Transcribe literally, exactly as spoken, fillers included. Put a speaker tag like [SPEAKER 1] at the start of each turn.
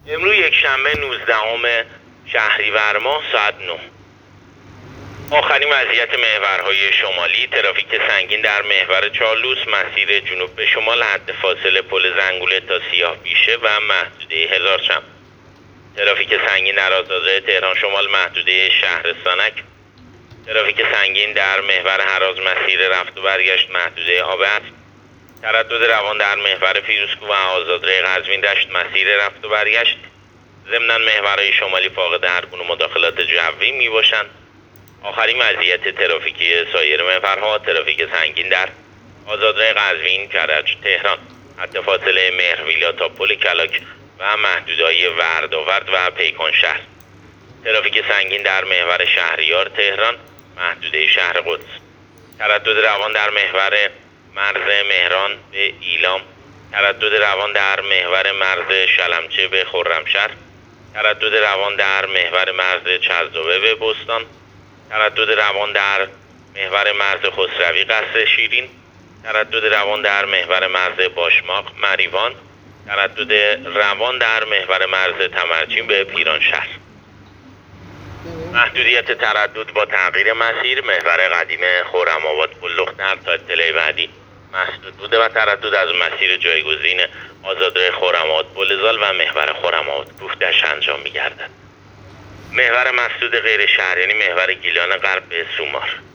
[SPEAKER 1] امروز یک شنبه نوزدهم شهریور ماه ساعت نه. آخرین وضعیت محورهای شمالی: ترافیک سنگین در محور چارلوس مسیر جنوب به شمال حد فاصله پل زنگوله تا سیاه بیشه و محدوده هزار شمع. ترافیک سنگین در آزادراه تهران شمال محدوده شهرستانک. ترافیک سنگین در محور هراز مسیر رفت و برگشت محدوده آب است. تردد روان در محور فیروزکوه و آزادراه قزوین دشت مسیر رفت و برگشت. ضمناً محورهای شمالی فاقد هر گونه مداخلات جوی می باشند. آخرین وضعیت ترافیکی سایر محورها: ترافیک سنگین در آزادراه قزوین، کرج، تهران حد فاصله مهرویلا تا پل کلاک و محدودهای وردآورد و پیکان شهر. ترافیک سنگین در محور شهریار تهران، محدوده شهر قدس. تردد روان در محور مرز مهران به ایلام. تردد روان در محور مرز شلمچه به خرمشهر. تردد روان در محور مرز چذابه به بستان. تردد روان در محور مرز خسروی قصر شیرین. تردد روان در محور مرز باشماق مریوان. تردد روان در محور مرز تمرچین به پیرانشهر. محدودیت تردد با تغییر مسیر: محور قدیم خرم‌آباد پل لختر تا اطلاع بعدی مسدود بوده و تردد از مسیر جایگزین آزادراه خرم‌آباد پل زال و محور خرم‌آباد کوفتش انجام می‌گردد. محور مسدود غیر شهر یعنی محور گیلان غرب به سومار.